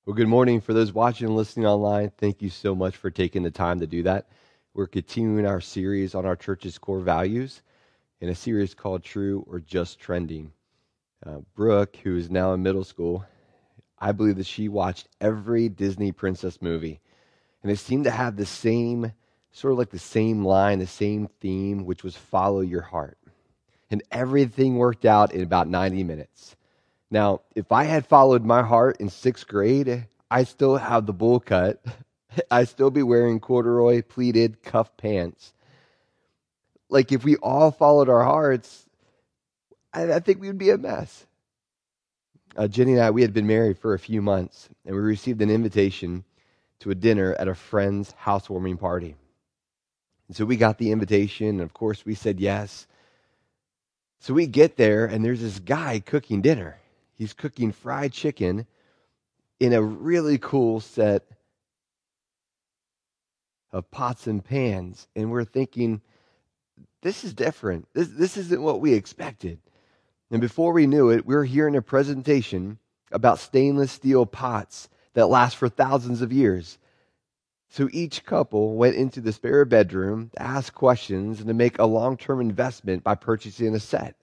Well, good morning. For those watching and listening online, thank you so much for taking the time to do that. We're continuing our series on our church's core values in a series called True or Just Trending. Brooke, who is now in middle school, I believe that she watched every Disney princess movie, and it seemed to have the same, sort of like the same line, the same theme, which was follow your heart. And everything worked out in about 90 minutes. Now, if I had followed my heart in sixth grade, I still have the bowl cut. I'd still be wearing corduroy pleated cuff pants. Like if we all followed our hearts, I think we would be a mess. Jenny and I, we had been married for a few months, and we received an invitation to a dinner at a friend's housewarming party. And so we got the invitation, and of course we said yes. So we get there, and there's this guy cooking dinner. He's cooking fried chicken in a really cool set of pots and pans. And we're thinking, this is different. This isn't what we expected. And before we knew it, we were hearing a presentation about stainless steel pots that last for thousands of years. So each couple went into the spare bedroom to ask questions and to make a long-term investment by purchasing a set.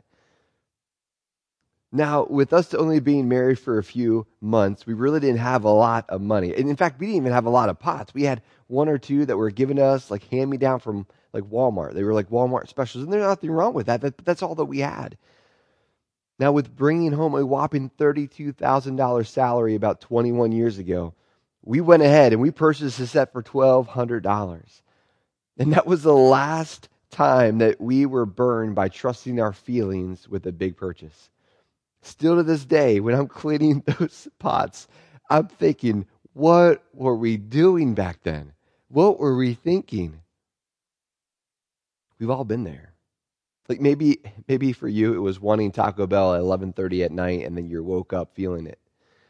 Now, with us only being married for a few months, we really didn't have a lot of money. And in fact, we didn't even have a lot of pots. We had one or two that were given to us, like hand-me-down from like Walmart. They were like Walmart specials, and there's nothing wrong with that. That's all that we had. Now, with bringing home a whopping $32,000 salary about 21 years ago, we went ahead and we purchased a set for $1,200. And that was the last time that we were burned by trusting our feelings with a big purchase. Still to this day, when I'm cleaning those pots, I'm thinking, what were we doing back then? What were we thinking? We've all been there. Like maybe for you, it was wanting Taco Bell at 11:30 at night, and then you woke up feeling it.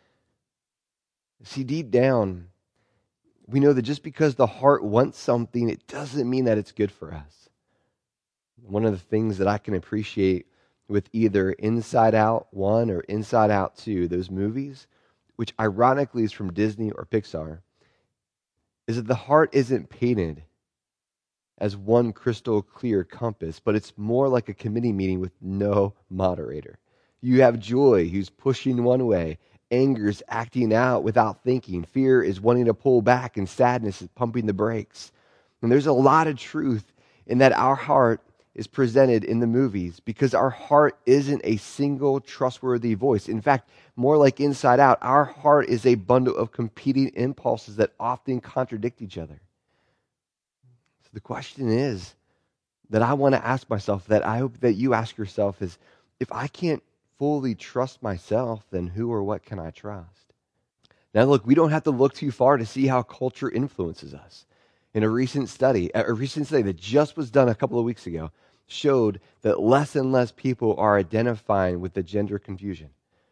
See, deep down, we know that just because the heart wants something, it doesn't mean that it's good for us. One of the things that I can appreciate with either Inside Out 1 or Inside Out 2, those movies, which ironically is from Disney or Pixar, is that the heart isn't painted as one crystal clear compass, but it's more like a committee meeting with no moderator. You have joy who's pushing one way, anger is acting out without thinking, fear is wanting to pull back, and sadness is pumping the brakes. And there's a lot of truth in that our heart is presented in the movies because our heart isn't a single trustworthy voice. In fact, more like Inside Out, our heart is a bundle of competing impulses that often contradict each other. So the question is that I want to ask myself, that I hope that you ask yourself, is if I can't fully trust myself, then who or what can I trust? Now look, we don't have to look too far to see how culture influences us. In a recent study that just was done a couple of weeks ago, showed that less and less people are identifying with the gender confusion,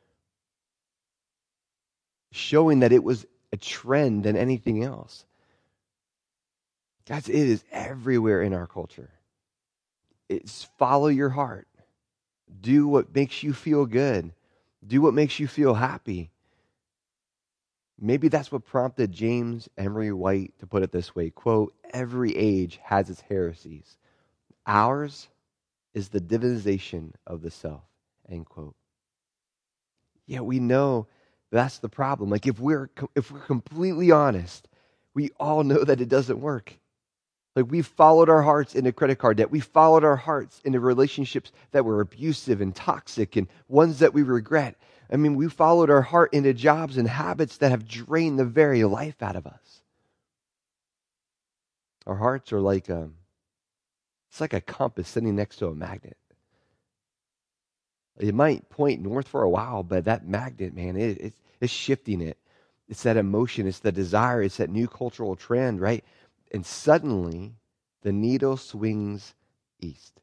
showing that it was a trend than anything else. Guys, it is everywhere in our culture. It's follow your heart. Do what makes you feel good. Do what makes you feel happy. Maybe that's what prompted James Emery White to put it this way, quote, "Every age has its heresies. Ours is the divinization of the self," end quote. Yeah, we know that's the problem. Like if we're completely honest, we all know that it doesn't work. Like we followed our hearts into credit card debt. We followed our hearts into relationships that were abusive and toxic and ones that we regret. I mean, we followed our heart into jobs and habits that have drained the very life out of us. Our hearts are like it's like a compass sitting next to a magnet. It might point north for a while, but that magnet, man, it's shifting it. It's that emotion, it's the desire, it's that new cultural trend, right? And suddenly, the needle swings east.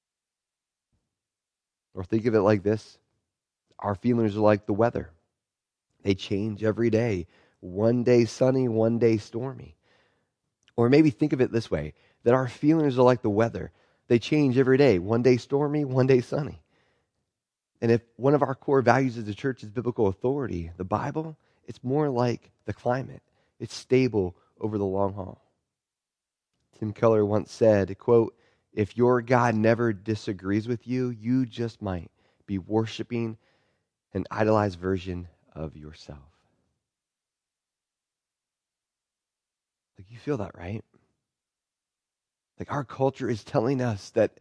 Or think of it like this. Our feelings are like the weather. They change every day. One day sunny, one day stormy. Or maybe think of it this way, that our feelings are like the weather. They change every day. One day stormy, one day sunny. And if one of our core values as a church is biblical authority, the Bible, It's more like the climate. It's stable over the long haul. Tim Keller once said, quote, "If your God never disagrees with you, you just might be worshiping an idolized version of yourself." Like, you feel that, right? Like, our culture is telling us that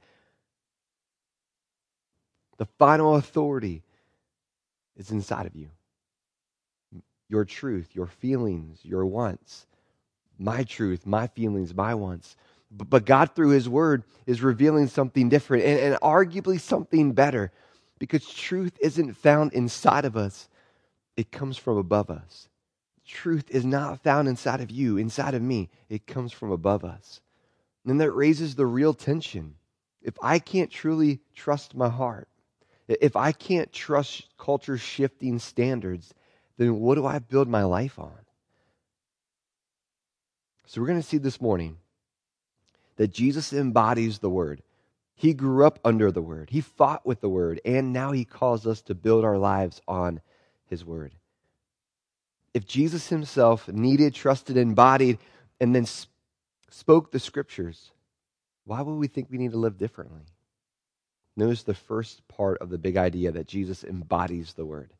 the final authority is inside of you. Your truth, your feelings, your wants. My truth, my feelings, my wants. But God, through His Word, is revealing something different and arguably something better, because truth isn't found inside of us. It comes from above us. Truth is not found inside of you, inside of me. It comes from above us. And that raises the real tension. If I can't truly trust my heart, if I can't trust culture shifting standards, then what do I build my life on? So we're going to see this morning that Jesus embodies the Word. He grew up under the Word. He fought with the Word. And now He calls us to build our lives on His Word. If Jesus Himself needed, trusted, embodied, and then spoke the Scriptures, why would we think we need to live differently? Notice the first part of the big idea that Jesus embodies the Word.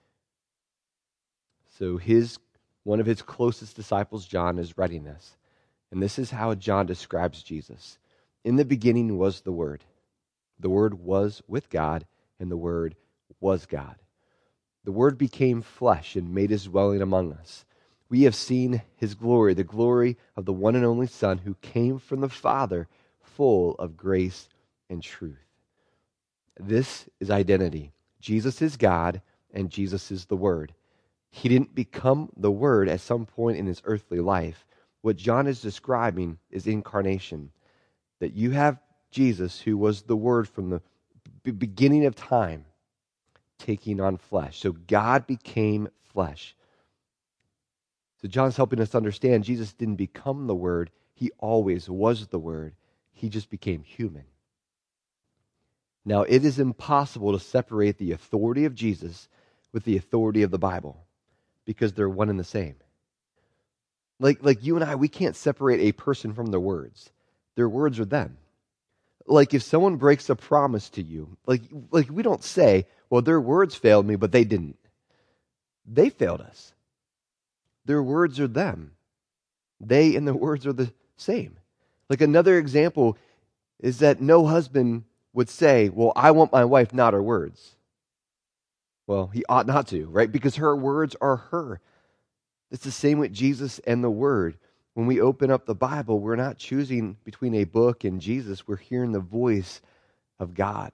So one of His closest disciples, John, is writing this. And this is how John describes Jesus. In the beginning was the Word. The Word was with God, and the Word was God. The Word became flesh and made His dwelling among us. We have seen His glory, the glory of the one and only Son who came from the Father, full of grace and truth. This is identity. Jesus is God, and Jesus is the Word. He didn't become the Word at some point in His earthly life. What John is describing is incarnation. That you have Jesus, who was the Word from the beginning of time, taking on flesh. So God became flesh. So John's helping us understand Jesus didn't become the Word. He always was the Word. He just became human. Now, it is impossible to separate the authority of Jesus with the authority of the Bible, because they're one and the same. Like you and I, we can't separate a person from their words. Their words are them. Like if someone breaks a promise to you, like we don't say, well, their words failed me, but they didn't. They failed us. Their words are them. They and their words are the same. Like another example is that no husband would say, well, I want my wife, not her words. Well, he ought not to, right? Because her words are her. It's the same with Jesus and the Word. When we open up the Bible, we're not choosing between a book and Jesus. We're hearing the voice of God.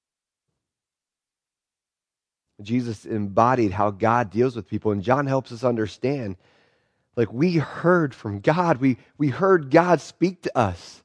Jesus embodied how God deals with people, and John helps us understand. Like we heard from God. We heard God speak to us.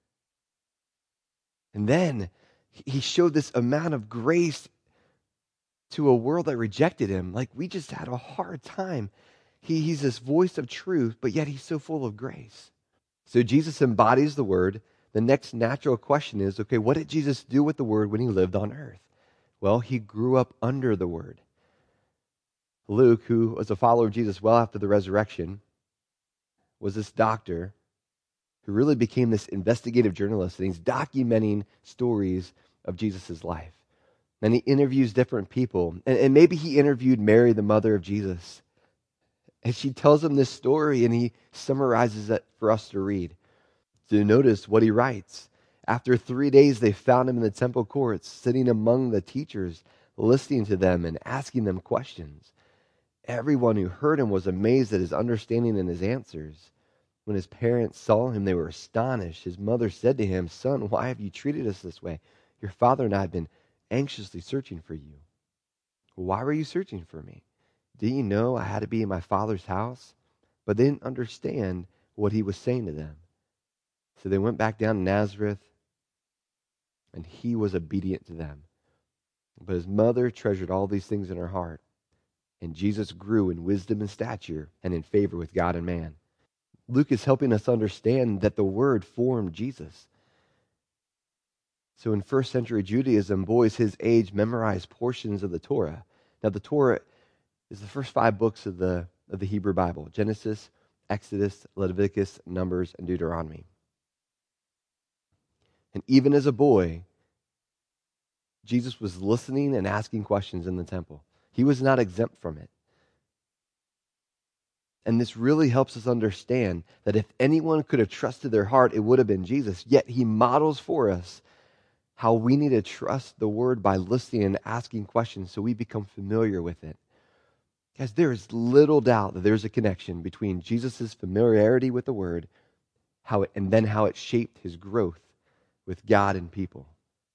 And then He showed this amount of grace to a world that rejected Him. Like we just had a hard time. He's this voice of truth, but yet He's so full of grace. So Jesus embodies the Word. The next natural question is, okay, what did Jesus do with the Word when He lived on earth? Well, He grew up under the Word. Luke, who was a follower of Jesus well after the resurrection, was this doctor who really became this investigative journalist, and he's documenting stories of Jesus' life. And he interviews different people. And maybe he interviewed Mary, the mother of Jesus. And she tells him this story, and he summarizes it for us to read. So notice what he writes. After 3 days, they found him in the temple courts, sitting among the teachers, listening to them and asking them questions. Everyone who heard him was amazed at his understanding and his answers. When his parents saw him, they were astonished. His mother said to him, "Son, why have you treated us this way? Your father and I have been anxiously searching for you." "Why were you searching for me? Didn't you know I had to be in my father's house?" But they didn't understand what he was saying to them. So they went back down to Nazareth, and he was obedient to them. But his mother treasured all these things in her heart. And Jesus grew in wisdom and stature and in favor with God and man. Luke is helping us understand that the Word formed Jesus. So in first century Judaism, boys his age memorized portions of the Torah. Now the Torah is the first 5 books of the Hebrew Bible: Genesis, Exodus, Leviticus, Numbers, and Deuteronomy. And even as a boy, Jesus was listening and asking questions in the temple. He was not exempt from it. And this really helps us understand that if anyone could have trusted their heart, it would have been Jesus. Yet he models for us how we need to trust the word by listening and asking questions so we become familiar with it. Guys, there is little doubt that there's a connection between Jesus' familiarity with the word and then how it shaped his growth with God and people.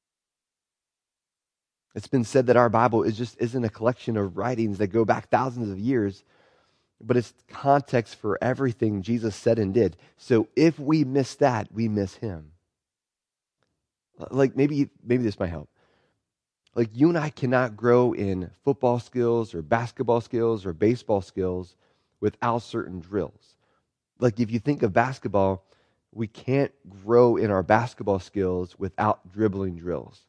It's been said that our Bible isn't a collection of writings that go back thousands of years, but it's context for everything Jesus said and did. So if we miss that, we miss him. Like maybe this might help. Like you and I cannot grow in football skills or basketball skills or baseball skills without certain drills. Like if you think of basketball, we can't grow in our basketball skills without dribbling drills.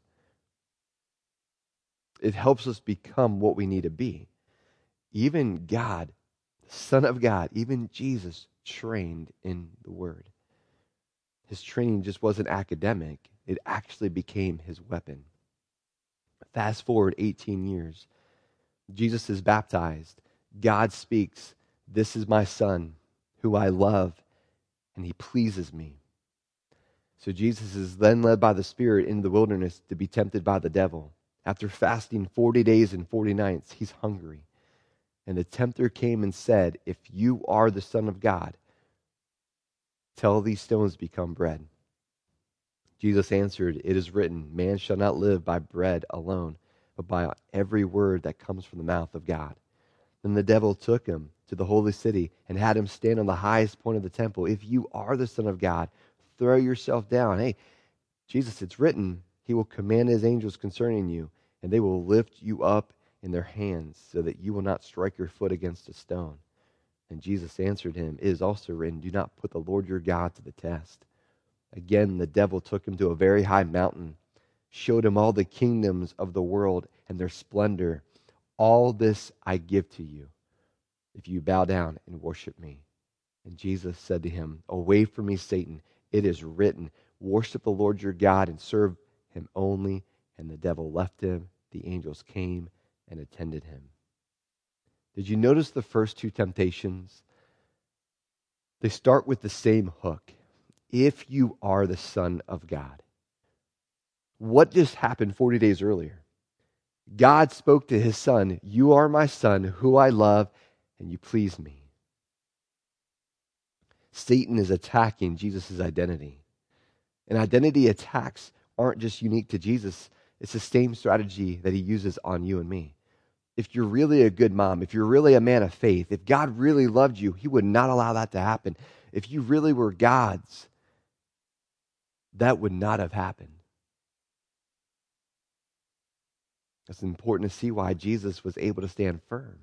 It helps us become what we need to be. Even God, the Son of God, even Jesus trained in the Word. His training just wasn't academic. It actually became his weapon. Fast forward 18 years. Jesus is baptized. God speaks, "This is my Son, who I love, and he pleases me." So Jesus is then led by the Spirit into the wilderness to be tempted by the devil. After fasting 40 days and 40 nights, he's hungry. And the tempter came and said, "If you are the Son of God, tell these stones to become bread." Jesus answered, "It is written, man shall not live by bread alone, but by every word that comes from the mouth of God." Then the devil took him to the holy city and had him stand on the highest point of the temple. "If you are the Son of God, throw yourself down." Hey, Jesus, it's written, he will command his angels concerning you, and they will lift you up in their hands so that you will not strike your foot against a stone. And Jesus answered him, "It is also written, do not put the Lord your God to the test." Again, the devil took him to a very high mountain, showed him all the kingdoms of the world and their splendor. "All this I give to you, if you bow down and worship me." And Jesus said to him, "Away from me, Satan. It is written, worship the Lord your God and serve him only." And the devil left him. The angels came and attended him. Did you notice the first 2 temptations? They start with the same hook. If you are the Son of God. What just happened 40 days earlier? God spoke to his Son, "You are my Son, who I love, and you please me." Satan is attacking Jesus' identity. And identity attacks aren't just unique to Jesus. It's the same strategy that he uses on you and me. If you're really a good mom, if you're really a man of faith, if God really loved you, he would not allow that to happen. If you really were God's, that would not have happened. It's important to see why Jesus was able to stand firm.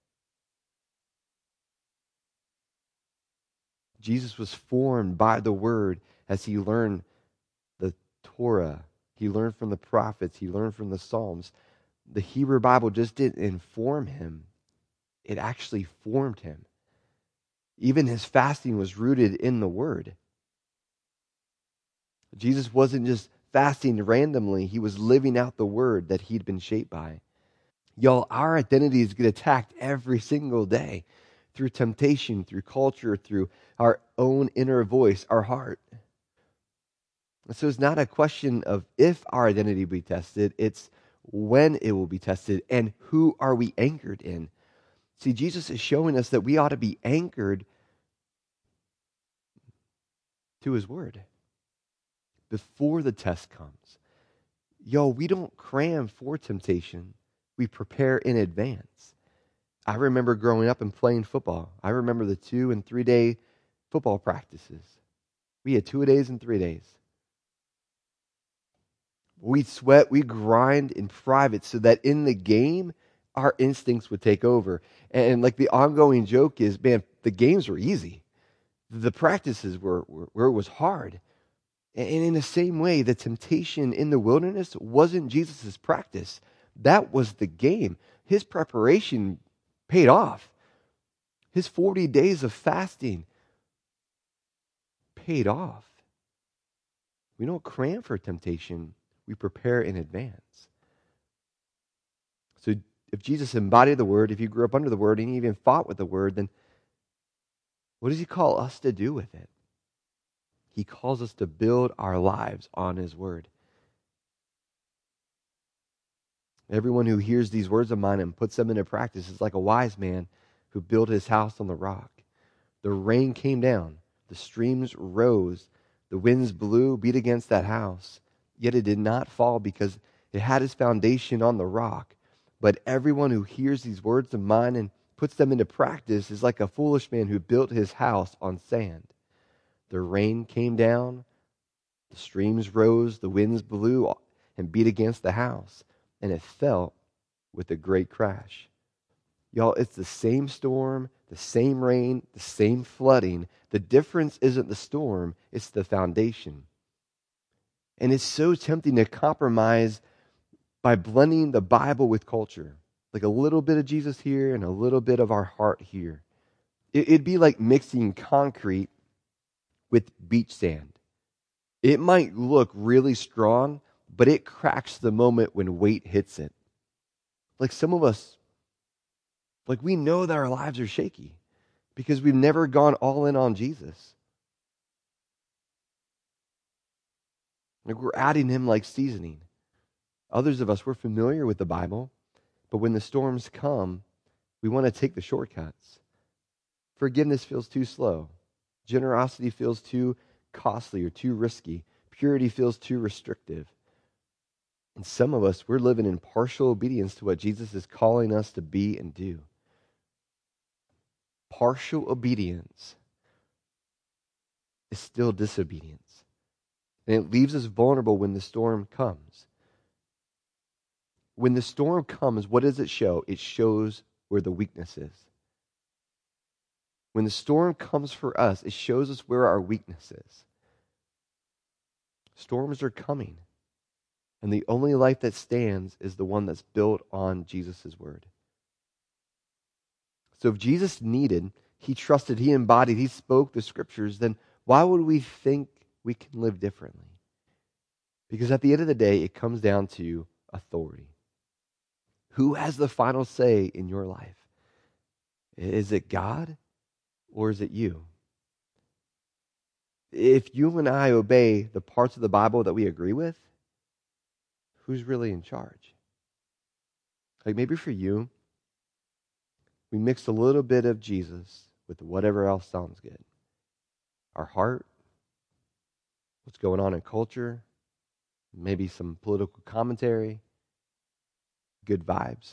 Jesus was formed by the word as he learned the Torah. He learned from the prophets. He learned from the Psalms. The Hebrew Bible just didn't inform him. It actually formed him. Even his fasting was rooted in the word. Jesus wasn't just fasting randomly. He was living out the word that he'd been shaped by. Y'all, our identities get attacked every single day through temptation, through culture, through our own inner voice, our heart. So it's not a question of if our identity will be tested, it's when it will be tested and who are we anchored in. See, Jesus is showing us that we ought to be anchored to his word before the test comes. Yo, we don't cram for temptation. We prepare in advance. I remember growing up and playing football. I remember the 2 and 3 day football practices. We had 2 days and 3 days. We sweat, we grind in private so that in the game, our instincts would take over. And like the ongoing joke is, man, the games were easy. The practices were where it was hard. And in the same way, the temptation in the wilderness wasn't Jesus' practice. That was the game. His preparation paid off. His 40 days of fasting paid off. We don't cram for temptation. We prepare in advance. So if Jesus embodied the word, if you grew up under the word and you even fought with the word, then what does he call us to do with it? He calls us to build our lives on his word. Everyone who hears these words of mine and puts them into practice is like a wise man who built his house on the rock. The rain came down, the streams rose, the winds blew, beat against that house, yet it did not fall because it had its foundation on the rock. But everyone who hears these words of mine and puts them into practice is like a foolish man who built his house on sand. The rain came down, the streams rose, the winds blew and beat against the house, and it fell with a great crash. Y'all, it's the same storm, the same rain, the same flooding. The difference isn't the storm, it's the foundation. And it's so tempting to compromise by blending the Bible with culture. Like a little bit of Jesus here and a little bit of our heart here. It'd be like mixing concrete with beach sand. It might look really strong, but it cracks the moment when weight hits it. Like some of us, like we know that our lives are shaky because we've never gone all in on Jesus. Like we're adding him like seasoning. Others of us, we're familiar with the Bible, but when the storms come, we want to take the shortcuts. Forgiveness feels too slow. Generosity feels too costly or too risky. Purity feels too restrictive. And some of us, we're living in partial obedience to what Jesus is calling us to be and do. Partial obedience is still disobedience. And it leaves us vulnerable when the storm comes. When the storm comes, what does it show? It shows where the weakness is. When the storm comes for us, it shows us where our weakness is. Storms are coming. And the only life that stands is the one that's built on Jesus' word. So if Jesus needed, he trusted, he embodied, he spoke the scriptures, then why would we think we can live differently? Because at the end of the day, it comes down to authority. Who has the final say in your life? Is it God or is it you? If you and I obey the parts of the Bible that we agree with, who's really in charge? Like maybe for you, we mix a little bit of Jesus with whatever else sounds good. Our heart, what's going on in culture, maybe some political commentary, good vibes.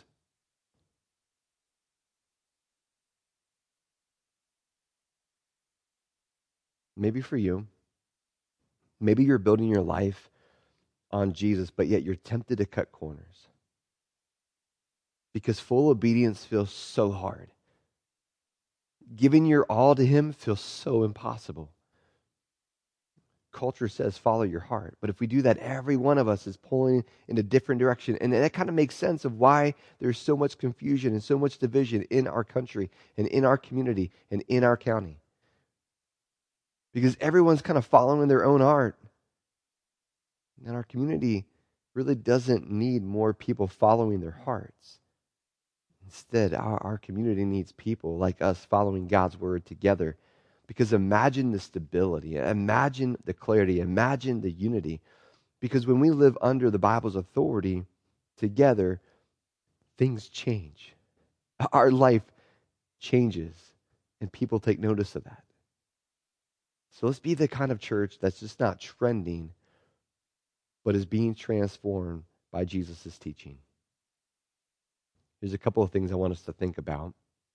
Maybe for you, maybe you're building your life on Jesus, but yet you're tempted to cut corners. Because full obedience feels so hard. Giving your all to him feels so impossible. Culture says follow your heart. But if we do that, every one of us is pulling in a different direction. And that kind of makes sense of why there's so much confusion and so much division in our country and in our community and in our county. Because everyone's kind of following their own heart. And our community really doesn't need more people following their hearts. Instead, our community needs people like us following God's word together. Because imagine the stability, imagine the clarity, imagine the unity. Because when we live under the Bible's authority together, things change. Our life changes, and people take notice of that. So let's be the kind of church that's just not trending, but is being transformed by Jesus' teaching. There's a couple of things I want us to think about.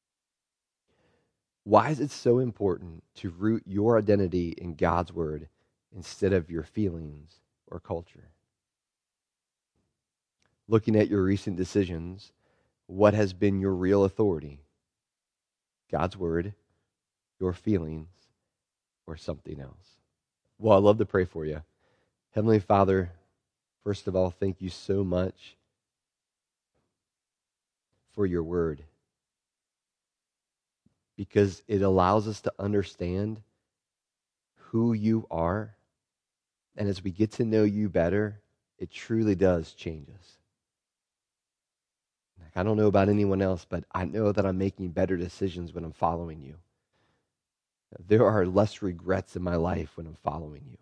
Why is it so important to root your identity in God's word instead of your feelings or culture? Looking at your recent decisions, what has been your real authority? God's word, your feelings, or something else? Well, I'd love to pray for you. Heavenly Father, first of all, thank you so much for your word. because it allows us to understand who you are. And as we get to know you better, it truly does change us. Like, I don't know about anyone else, but I know that I'm making better decisions when I'm following you. There are less regrets in my life when I'm following you.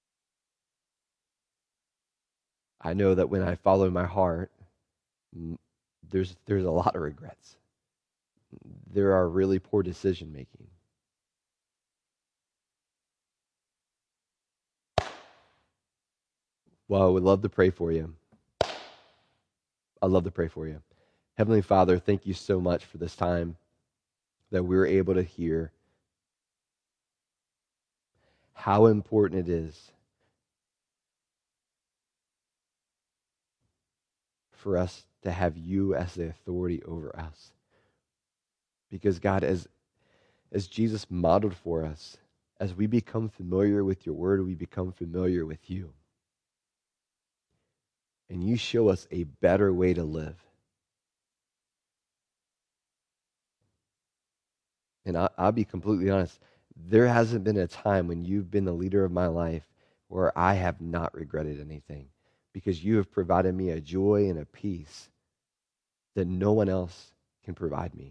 I know that when I follow my heart, there's a lot of regrets. There are really poor decision making. Well, I would love to pray for you. I'd love to pray for you. Heavenly Father, thank you so much for this time that we were able to hear how important it is for us to have you as the authority over us. Because God, as Jesus modeled for us, as we become familiar with your word, we become familiar with you. And you show us a better way to live. And I'll be completely honest, there hasn't been a time when you've been the leader of my life where I have not regretted anything, because you have provided me a joy and a peace that no one else can provide me.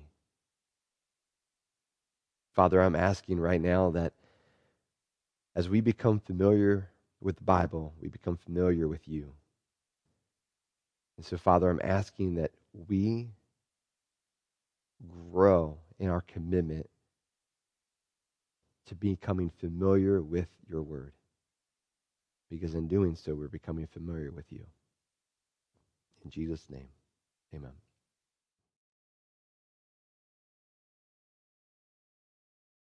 Father, I'm asking right now that as we become familiar with the Bible, we become familiar with you. And so, Father, I'm asking that we grow in our commitment to becoming familiar with your word. Because in doing so, we're becoming familiar with you. In Jesus' name, amen.